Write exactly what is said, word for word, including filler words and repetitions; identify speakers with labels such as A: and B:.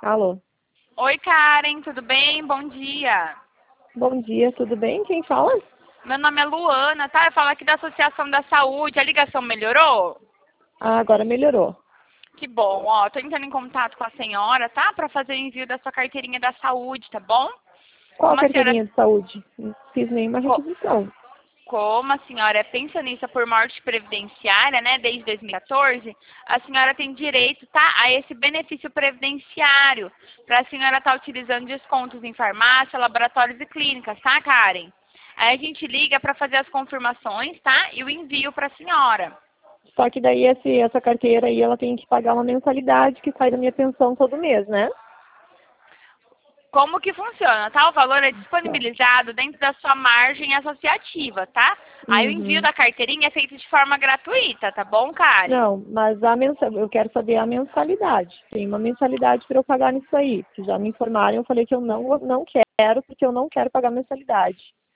A: Alô.
B: Oi, Karen, tudo bem? Bom dia.
A: Bom dia, tudo bem? Quem fala?
B: Meu nome é Luana, tá? Eu falo aqui da Associação da Saúde. A ligação melhorou?
A: Ah, agora melhorou.
B: Que bom, ó. Tô entrando em contato com a senhora, tá? Pra fazer o envio da sua carteirinha da saúde, tá bom?
A: Qual a
B: Como a senhora,
A: carteirinha de saúde? Não fiz nenhuma
B: co-
A: requisição.
B: como a senhora é pensionista por morte previdenciária, né, desde dois mil e quatorze, a senhora tem direito, tá, a esse benefício previdenciário, para a senhora estar utilizando descontos em farmácia, laboratórios e clínicas, tá, Karen? Aí a gente liga para fazer as confirmações, tá, e o envio para a senhora.
A: Só que daí esse, essa carteira aí, ela tem que pagar uma mensalidade que sai da minha pensão todo mês, né?
B: Como que funciona, tá? O valor é
A: Tá.
B: disponibilizado dentro da sua margem associativa, tá? Aí o envio
A: Uhum.
B: da carteirinha é feito de forma gratuita, tá bom, Karen?
A: Não, mas a mensal... eu quero saber a mensalidade. Tem uma mensalidade para eu pagar nisso aí. Que já me informaram, eu falei que eu não, não quero, porque eu não quero pagar mensalidade.